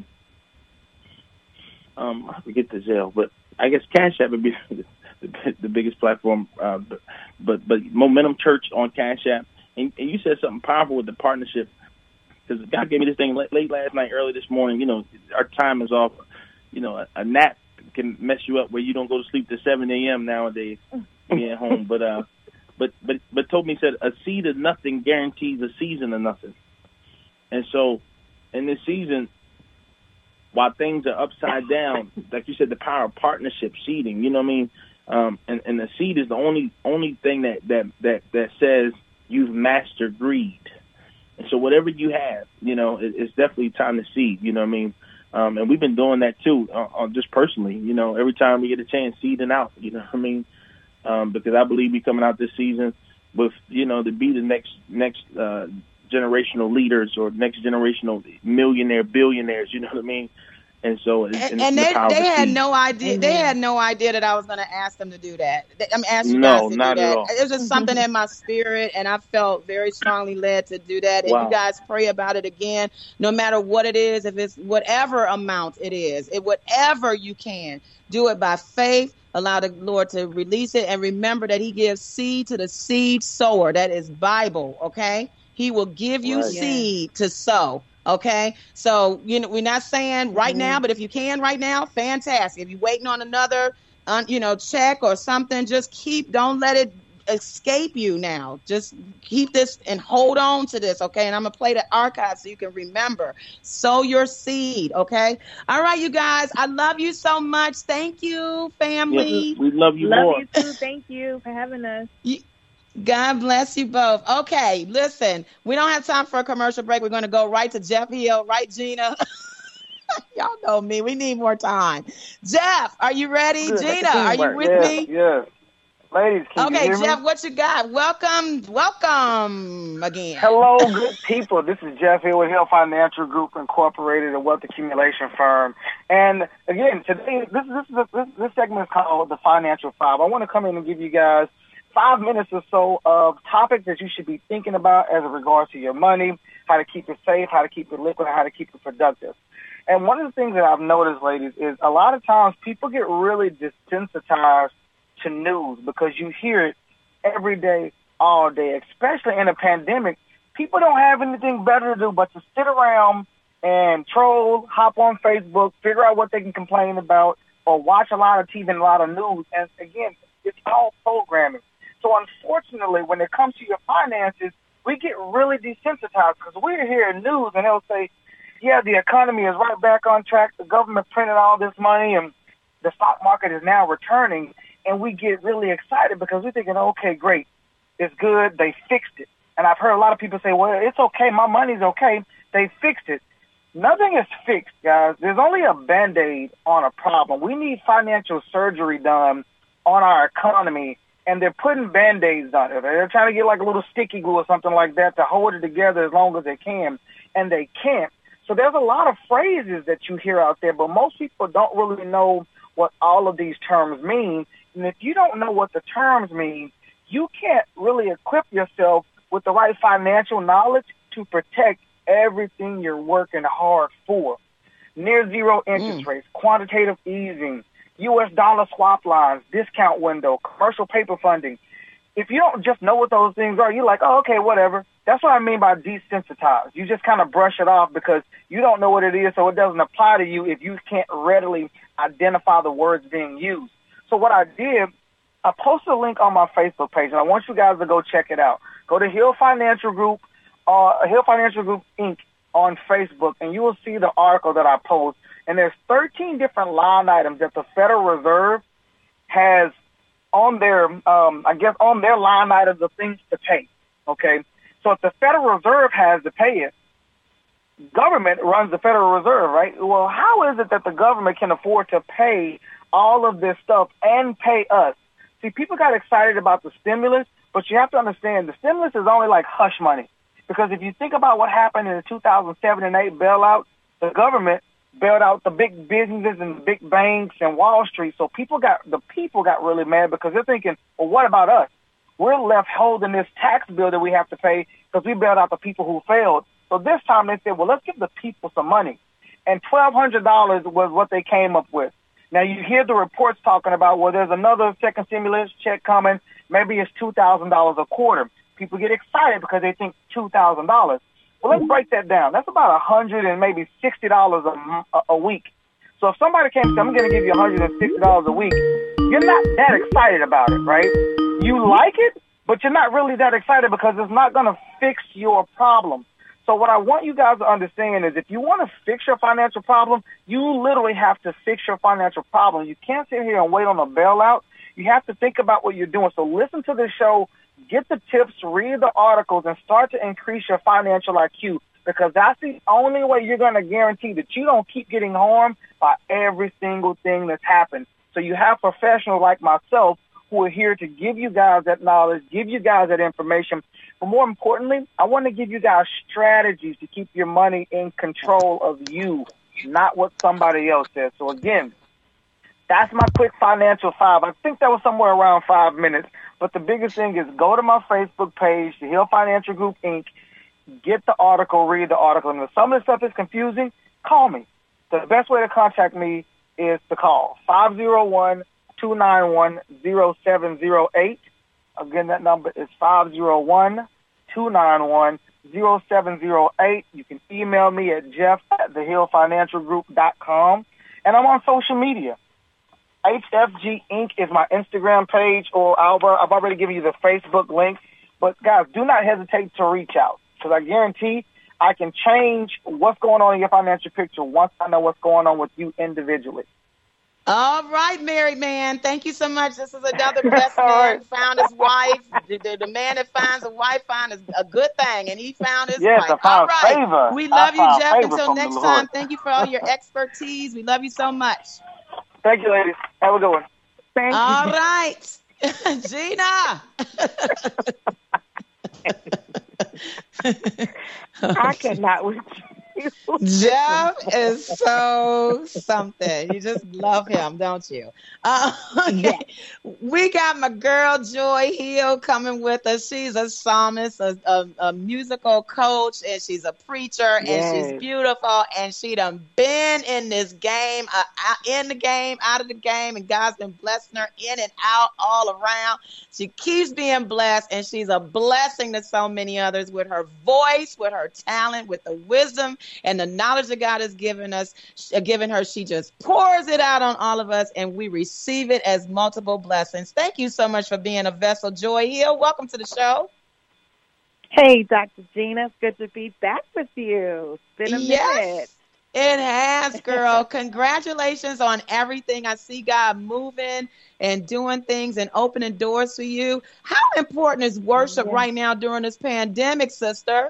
forget the Zelle, but I guess Cash App would be the biggest platform. But Momentum Church on Cash App, and you said something powerful with the partnership because God gave me this thing late last night, early this morning. Our time is off. A nap can mess you up where you don't go to sleep till 7 a.m. nowadays. Being home, but told me, said a seed of nothing guarantees a season of nothing. And so in this season, while things are upside down, like you said, the power of partnership, seeding, you know what I mean? And the seed is the only thing that says you've mastered greed. And so whatever you have, it's definitely time to seed, you know what I mean? And we've been doing that too, just personally, every time we get a chance, seeding out, you know what I mean? Because I believe we're coming out this season with, to be the next generational leaders or next generational millionaire, billionaires, you know what I mean? And so, they had no idea. They had no idea that I was going to ask them to do that. I'm asking you guys to do that. At all. It was just something in my spirit, and I felt very strongly led to do that. And you guys pray about it again, no matter what it is, if it's whatever amount it is, whatever you can, do it by faith. Allow the Lord to release it. And remember that he gives seed to the seed sower. That is Bible, okay? He will give you seed to sow, okay? So, we're not saying right now, but if you can right now, fantastic. If you're waiting on another, check or something, don't let it escape you now. Just keep this and hold on to this, okay? And I'm going to play the archive so you can remember. Sow your seed, okay? All right, you guys. I love you so much. Thank you, family. Yes, we love you more. Love you too. Thank you for having us. God bless you both. Okay, listen. We don't have time for a commercial break. We're going to go right to Jeff Hill. Right, Gina? Y'all know me. We need more time. Jeff, are you ready? Gina, are you with me? Yes. Ladies, can you hear me? Jeff, what you got? Welcome again. Hello, good people. This is Jeff here with Hill Financial Group Incorporated, a wealth accumulation firm. And again, today, this segment is called The Financial Five. I want to come in and give you guys 5 minutes or so of topics that you should be thinking about as it regards to your money, how to keep it safe, how to keep it liquid, and how to keep it productive. And one of the things that I've noticed, ladies, is a lot of times people get really desensitized to news because you hear it every day, all day, especially in a pandemic. People don't have anything better to do but to sit around and troll, hop on Facebook, figure out what they can complain about, or watch a lot of TV and a lot of news. And again, it's all programming. So unfortunately, when it comes to your finances, we get really desensitized because we're hearing news and they'll say, yeah, the economy is right back on track. The government printed all this money and the stock market is now returning. And we get really excited because we're thinking, okay, great. It's good. They fixed it. And I've heard a lot of people say, well, it's okay. My money's okay. They fixed it. Nothing is fixed, guys. There's only a Band-Aid on a problem. We need financial surgery done on our economy, and they're putting Band-Aids on it. They're trying to get like a little sticky glue or something like that to hold it together as long as they can, and they can't. So there's a lot of phrases that you hear out there, but most people don't really know what all of these terms mean. And if you don't know what the terms mean, you can't really equip yourself with the right financial knowledge to protect everything you're working hard for. Near zero interest rates, quantitative easing, U.S. dollar swap lines, discount window, commercial paper funding. If you don't just know what those things are, you're like, oh, okay, whatever. That's what I mean by desensitized. You just kind of brush it off because you don't know what it is, so it doesn't apply to you if you can't readily identify the words being used. So what I did, I posted a link on my Facebook page, and I want you guys to go check it out. Go to Hill Financial Group, Hill Financial Group, Inc. on Facebook, and you will see the article that I post. And there's 13 different line items that the Federal Reserve has on their, on their line items of things to pay, okay? So if the Federal Reserve has to pay it, government runs the Federal Reserve, right? Well, how is it that the government can afford to pay all of this stuff and pay us? See, people got excited about the stimulus, but you have to understand the stimulus is only like hush money. Because if you think about what happened in the 2007 and 8 bailout, the government bailed out the big businesses and the big banks and Wall Street. So people got really mad because they're thinking, well, what about us? We're left holding this tax bill that we have to pay because we bailed out the people who failed. So this time they said, well, let's give the people some money. And $1,200 was what they came up with. Now you hear the reports talking about, well, there's another second stimulus check coming. Maybe it's $2,000 a quarter. People get excited because they think $2,000. Well, let's break that down. That's about $100 and maybe $60 a week. So if somebody came and said, I'm going to give you $160 a week, you're not that excited about it, right? You like it, but you're not really that excited because it's not going to fix your problem. So what I want you guys to understand is if you want to fix your financial problem, you literally have to fix your financial problem. You can't sit here and wait on a bailout. You have to think about what you're doing. So listen to this show, get the tips, read the articles, and start to increase your financial IQ because that's the only way you're going to guarantee that you don't keep getting harmed by every single thing that's happened. So you have professionals like myself who are here to give you guys that knowledge, give you guys that information. But more importantly, I want to give you guys strategies to keep your money in control of you, not what somebody else says. So again, that's my quick financial five. I think that was somewhere around 5 minutes. But the biggest thing is go to my Facebook page, the Hill Financial Group, Inc., get the article, read the article. And if some of the stuff is confusing, call me. The best way to contact me is to call 501-291-0708. Again, that number is 501-291-0708. You can email me at jeff@thehillfinancialgroup.com. And I'm on social media. HFG Inc. is my Instagram page, or I've already given you the Facebook link. But, guys, do not hesitate to reach out because I guarantee I can change what's going on in your financial picture once I know what's going on with you individually. All right, married man. Thank you so much. This is another blessed man found his wife. The man that finds a wife finds a good thing, and he found his wife. I found favor. We love you, Jeff. Until next time, thank you for all your expertise. We love you so much. Thank you, ladies. Have a good one. All right. Gina. I cannot with you. Jeff is so something. You just love him, don't you? Okay. Yes. We got my girl Joy Hill coming with us. She's a psalmist, a musical coach, and she's a preacher, yes. And she's beautiful, and she done been in this game, in the game, out of the game, and God's been blessing her in and out, all around. She keeps being blessed, and she's a blessing to so many others with her voice, with her talent, with the wisdom and the knowledge that God has given her. She just pours it out on all of us, and we receive it as multiple blessings. Thank you so much for being a vessel, Joy Hill. Welcome to the show. Hey, Dr. Gina. It's good to be back with you. It's been a minute. It has, girl. Congratulations on everything. I see God moving and doing things and opening doors for you. How important is worship right now during this pandemic, sister?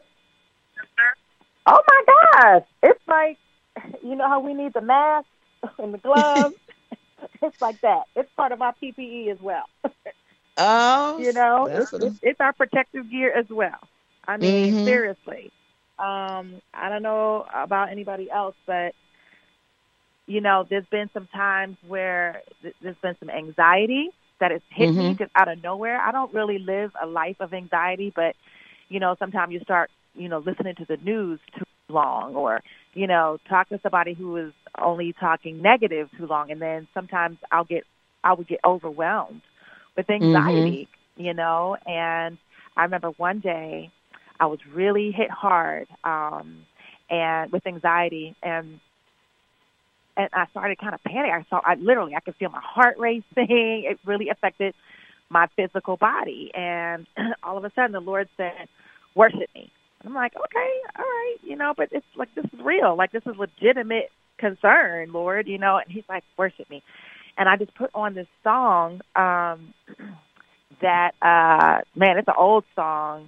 Oh, my gosh. It's like, you know how we need the mask and the gloves? It's like that. It's part of our PPE as well. Oh. You know, it's our protective gear as well. I mean, seriously. I don't know about anybody else, but, you know, there's been some times where there's been some anxiety that has hit me just out of nowhere. I don't really live a life of anxiety, but, you know, sometimes you start, you know, listening to the news too long, or, you know, talk to somebody who is only talking negative too long. And then sometimes I would get overwhelmed with anxiety, you know, and I remember one day I was really hit hard and with anxiety, and I started kind of panicking. I could feel my heart racing. It really affected my physical body. And all of a sudden the Lord said, worship me. And I'm like, okay, all right, you know, but it's like, this is real. Like, this is legitimate concern, Lord, you know. And he's like, worship me. And I just put on this song that, man, it's an old song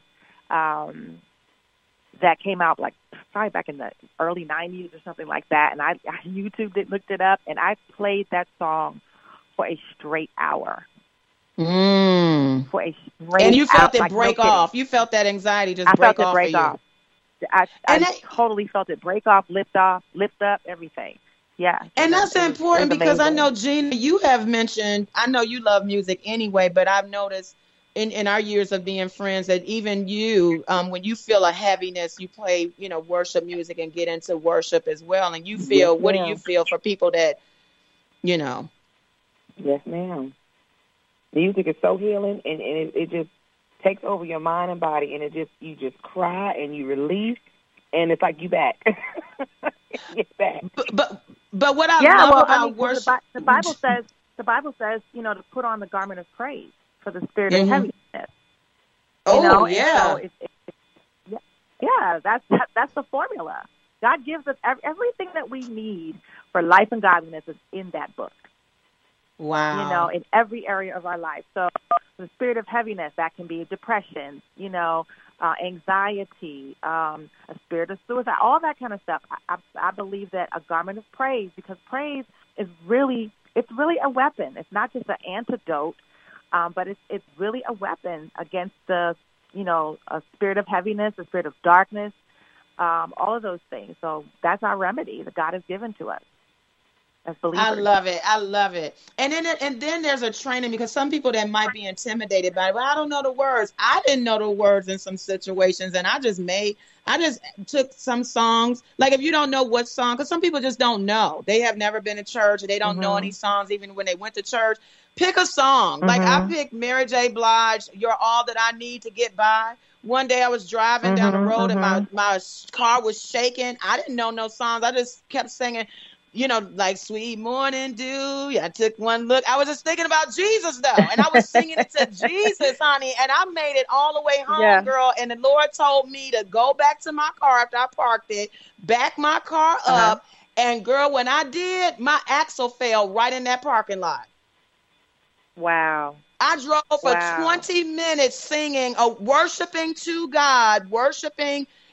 that came out like probably back in the early 90s or something like that. And I YouTubed it, looked it up, and I played that song for a straight hour. For a straight hour. And you felt it break off. You felt that anxiety just break off for you. I totally felt it break off, lift up, everything. Yeah. And that's important because I know, Gina, you have mentioned, I know you love music anyway, but I've noticed in our years of being friends that even you, when you feel a heaviness, you play, you know, worship music and get into worship as well. And you feel, what do you feel for people that, you know? Yes, ma'am. Music is so healing, and it just takes over your mind and body, and you just cry and you release, and it's like you back. You're back. But what I love about worship, the Bible says, you know, to put on the garment of praise for the spirit of heaviness. Oh, you know? yeah. So that's the formula. God gives us everything that we need for life and godliness is in that book. Wow. You know, in every area of our life. So the spirit of heaviness, that can be depression, you know, anxiety, a spirit of suicide, all that kind of stuff. I believe that a garment of praise, because praise is really a weapon. It's not just an antidote, but it's really a weapon against the, you know, a spirit of heaviness, a spirit of darkness, all of those things. So that's our remedy that God has given to us. I love it. I love it. And then there's a training, because some people that might be intimidated by it. Well, I don't know the words. I didn't know the words in some situations, and I just took some songs. Like, if you don't know what song, because some people just don't know. They have never been to church, or they don't know any songs even when they went to church. Pick a song. Like, I picked Mary J. Blige, You're All That I Need to Get By. One day I was driving down the road and my car was shaking. I didn't know no songs. I just kept singing, you know, like Sweet Morning Dew. I took one look. I was just thinking about Jesus, though. And I was singing it to Jesus, honey. And I made it all the way home, girl. And the Lord told me to go back to my car after I parked it, back my car up. And, girl, when I did, my axle fell right in that parking lot. Wow. I drove for 20 minutes singing, worshiping to God, worshiping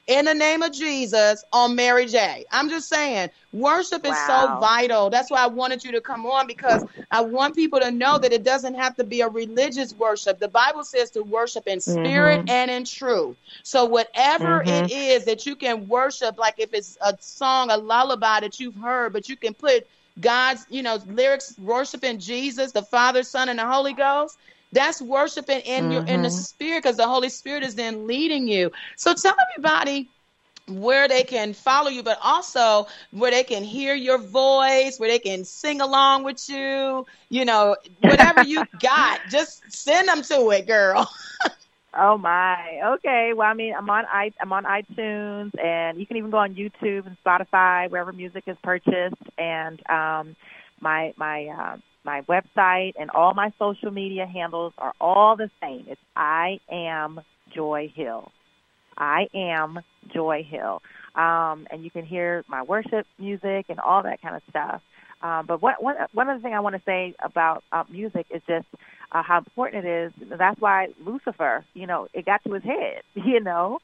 in the name of Jesus on Mary J. I'm just saying, worship is so vital. That's why I wanted you to come on, because I want people to know that it doesn't have to be a religious worship. The Bible says to worship in spirit and in truth. So whatever it is that you can worship, like if it's a song, a lullaby that you've heard, but you can put God's, lyrics, worshiping Jesus, the Father, Son, and the Holy Ghost. That's worshiping in the spirit, because the Holy Spirit is then leading you. So tell everybody where they can follow you, but also where they can hear your voice, where they can sing along with you, whatever you got, just send them to it, girl. Oh my. Okay. Well, I mean, I'm on iTunes, and you can even go on YouTube and Spotify, wherever music is purchased. And my website and all my social media handles are all the same. It's I Am Joy Hill. I Am Joy Hill. And you can hear my worship music and all that kind of stuff. But one other thing I want to say about music is just how important it is. That's why Lucifer, it got to his head. He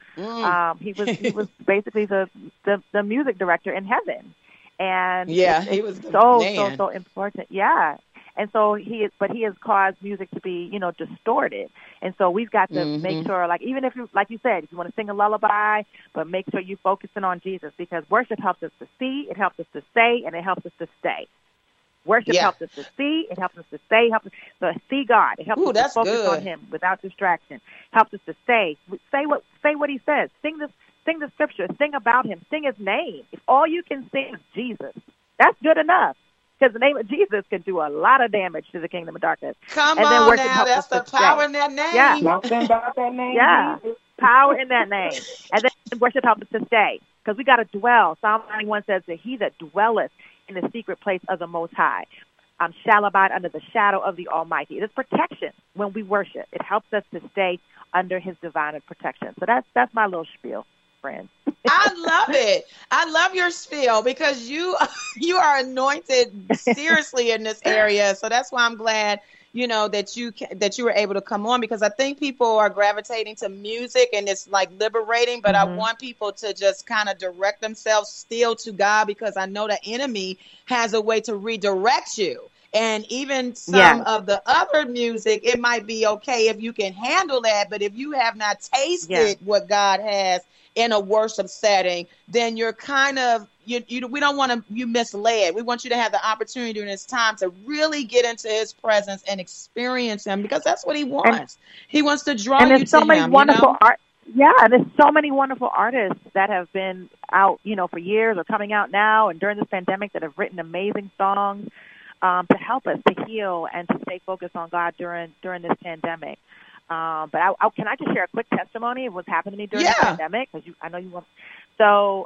was basically the music director in heaven. And he was so important. Yeah. And so he has caused music to be, distorted. And so we've got to make sure, like, even if you, like you said, if you want to sing a lullaby, but make sure you're focusing on Jesus, because worship helps us to see, it helps us to say, and it helps us to stay. Worship helps us to see, it helps us to say, helps us to see God. It helps us to focus on Him without distraction. Helps us to say what He says. Sing the scripture, sing about Him, sing His name. If all you can sing is Jesus, that's good enough. Because the name of Jesus can do a lot of damage to the kingdom of darkness. Come on now, that's the power in that name. Yeah. Something about that name. Yeah, power in that name. And then worship helps us to stay, because we got to dwell. Psalm 91 says that he that dwelleth in the secret place of the Most High shall abide under the shadow of the Almighty. It is protection when we worship. It helps us to stay under his divine protection. So that's my little spiel, friends. I love it. I love your spiel, because you are anointed seriously in this area. So that's why I'm glad, that you were able to come on, because I think people are gravitating to music and it's like liberating, but I want people to just kind of direct themselves still to God, because I know the enemy has a way to redirect you. And even some of the other music, it might be okay if you can handle that, but if you have not tasted what God has in a worship setting, then you're kind of, we don't want you misled. We want you to have the opportunity during this time to really get into his presence and experience him, because that's what he wants. He wants to draw you to him. Yeah, there's so many wonderful artists that have been out, for years or coming out now and during this pandemic that have written amazing songs to help us to heal and to stay focused on God during this pandemic. But can I just share a quick testimony of what's happened to me during the pandemic? Because I know you want. So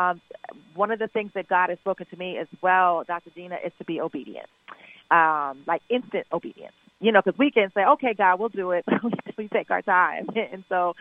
one of the things that God has spoken to me as well, Dr. Gina, is to be obedient, like instant obedience. Because we can say, okay, God, we'll do it. We take our time. And so,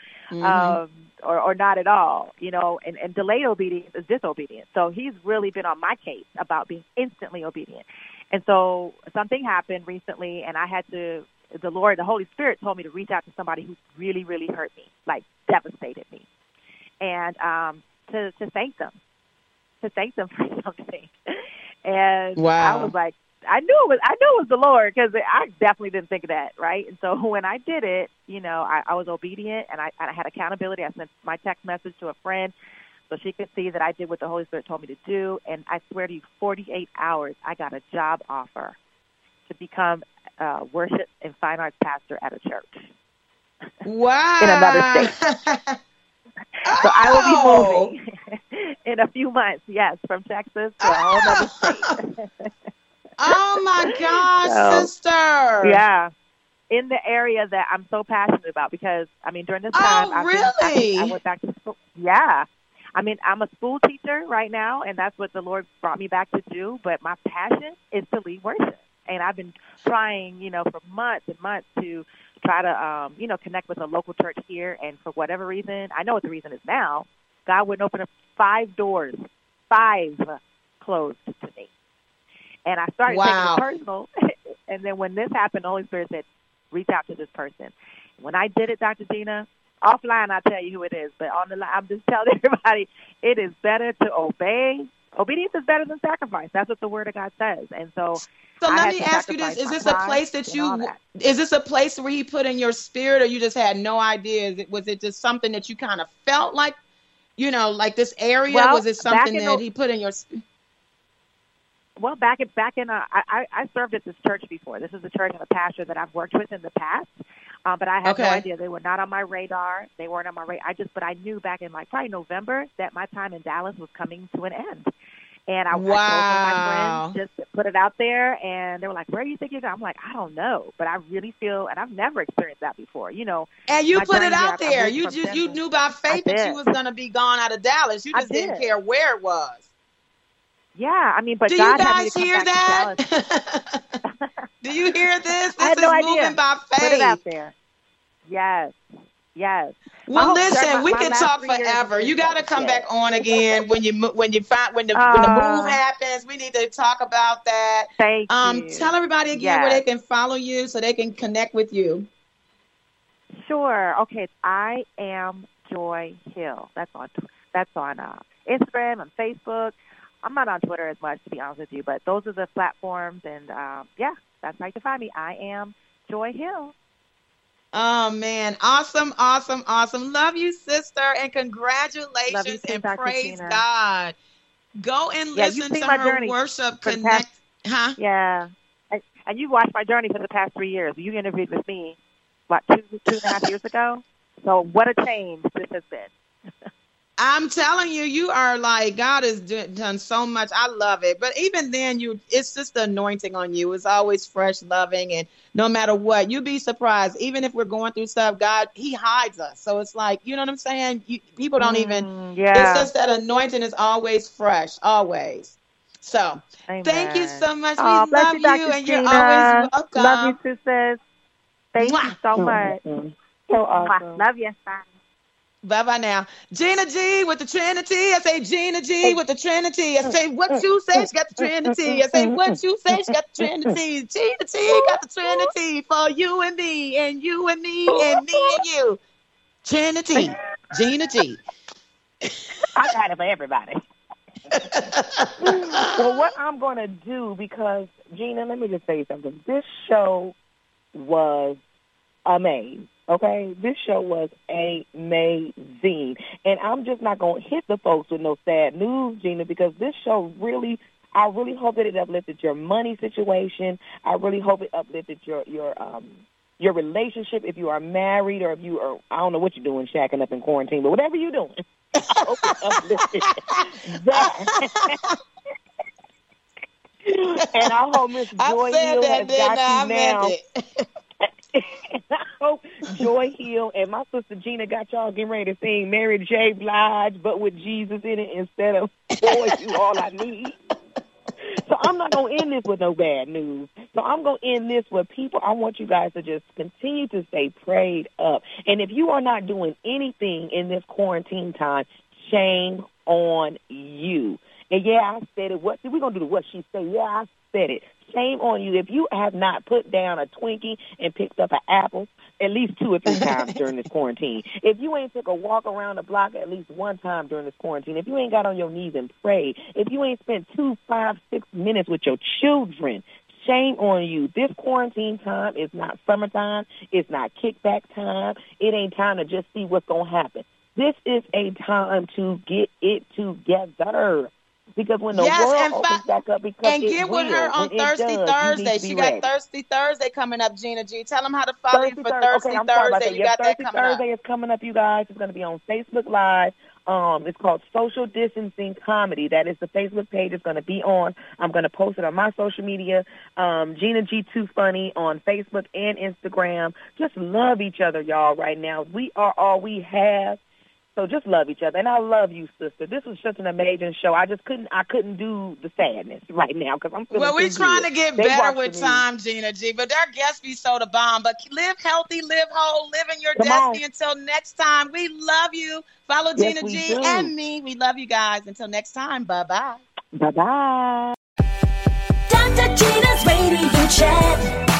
or not at all, and delayed obedience is disobedience. So he's really been on my case about being instantly obedient. And so something happened recently, and I had to, the Holy Spirit told me to reach out to somebody who really, really hurt me, like devastated me, and to thank them for something. And I was like, I knew it was the Lord, because I definitely didn't think of that, right? And so when I did it, I was obedient, and I had accountability. I sent my text message to a friend so she could see that I did what the Holy Spirit told me to do. And I swear to you, 48 hours, I got a job offer to become worship and fine arts pastor at a church. Wow. In another state. So I will be moving in a few months, yes, from Texas to a whole other state. Oh, my gosh, sister. Yeah. In the area that I'm so passionate about, because, during this time, I went back to school. Yeah. I'm a school teacher right now, and that's what the Lord brought me back to do. But my passion is to lead worship. And I've been trying, for months and months to try to, connect with a local church here. And for whatever reason, I know what the reason is now, God wouldn't open up 5 doors, 5 closed to me. And I started taking it personal. And then when this happened, the Holy Spirit said, reach out to this person. When I did it, Dr. Gina, offline, I'll tell you who it is. But on the line, I'm just telling everybody, it is better to obey. Obedience is better than sacrifice. That's what the Word of God says. And so let me ask you this: is this a place that is this a place where He put in your spirit, or you just had no idea? Was it just something that you kind of felt like, like this area? Well, was it something that He put in your spirit? Well, back in I served at this church before. This is a church and a pastor that I've worked with in the past, but I had no idea. They were not on my radar. They weren't on my radar. But I knew back in probably November that my time in Dallas was coming to an end. And I told my friends just to put it out there, and they were like, "Where do you think you're going?" I'm like, "I don't know, but I really feel," and I've never experienced that before, And you put it out there. You knew by faith that you was going to be gone out of Dallas. You just didn't care where it was. Yeah, I mean, but do God you guys had me to hear that? Do you hear this? I had no idea. Moving by faith. Put it out there. Yes. Well, listen, we can talk forever. You got to come back on again when the move happens. We need to talk about that. Thank you. Tell everybody again where they can follow you so they can connect with you. Sure. Okay. I am Joy Hill. That's on Instagram and Facebook. I'm not on Twitter as much, to be honest with you, but those are the platforms, and that's how you can find me. I am Joy Hill. Oh, man. Awesome. Love you, sister, and congratulations, and praise God. Go and listen to her worship connect. Yeah. And you watched my journey for the past 3 years. You interviewed with me, two and a half years ago? So what a change this has been. I'm telling you, you are like, God has done so much. I love it. But even then, it's just the anointing on you. It's always fresh, loving, and no matter what, you'd be surprised. Even if we're going through stuff, God, He hides us. So it's like, you know what I'm saying? People don't even, it's just that anointing is always fresh, always. So Thank you so much. We love you, and you're always welcome. Love you, sisters. Thank you so much. So awesome. Love you. Bye. Bye-bye now. Gina G with the Trinity. I say Gina G with the Trinity. I say what you say, she got the Trinity. I say what you say, she got the Trinity. Gina G got the Trinity for you and me, and you and me, and me and you. Trinity. Gina G. I got it for everybody. Well, what I'm going to do, because, Gina, let me just say something. This show was amazing. Okay, this show was amazing, and I'm just not going to hit the folks with no sad news, Gina, because this show really, I really hope that it uplifted your money situation. I really hope it uplifted your relationship if you are married, or if you are, I don't know what you're doing, shacking up in quarantine, but whatever you're doing, I hope it uplifted that. And I hope Miss Joy Hill has got you now. I hope Joy Hill and my sister Gina got y'all getting ready to sing Mary J. Blige, but with Jesus in it instead of Boy, You All I Need. So I'm not going to end this with no bad news. So I'm going to end this with people. I want you guys to just continue to stay prayed up. And if you are not doing anything in this quarantine time, shame on you. And yeah, I said it. We're going to do what she said. Yeah, I said it. Shame on you if you have not put down a Twinkie and picked up an apple at least 2 or 3 times during this quarantine. If you ain't took a walk around the block at least 1 time during this quarantine, if you ain't got on your knees and prayed, if you ain't spent 2, 5, 6 minutes with your children, shame on you. This quarantine time is not summertime. It's not kickback time. It ain't time to just see what's going to happen. This is a time to get it together. Because when the world opens back up, because and get with her on Thirsty Thursday. She got Thirsty Thursday coming up, Gina G. Tell them how to follow you for Thirsty Thursday. You got that coming up. Thirsty Thursday is coming up, you guys. It's going to be on Facebook Live. It's called Social Distancing Comedy. That is the Facebook page it's going to be on. I'm going to post it on my social media, Gina G Too Funny on Facebook and Instagram. Just love each other, y'all, right now. We are all we have. So just love each other. And I love you, sister. This was such an amazing show. I couldn't do the sadness right now because I'm feeling Well, we're trying to get better with time, Gina G. But our guests be so the bomb. But live healthy, live whole, live in your destiny. Until next time, we love you. Follow Gina G and me. We love you guys. Until next time, bye-bye. Bye-bye. Dr. Gina's Radio Chat.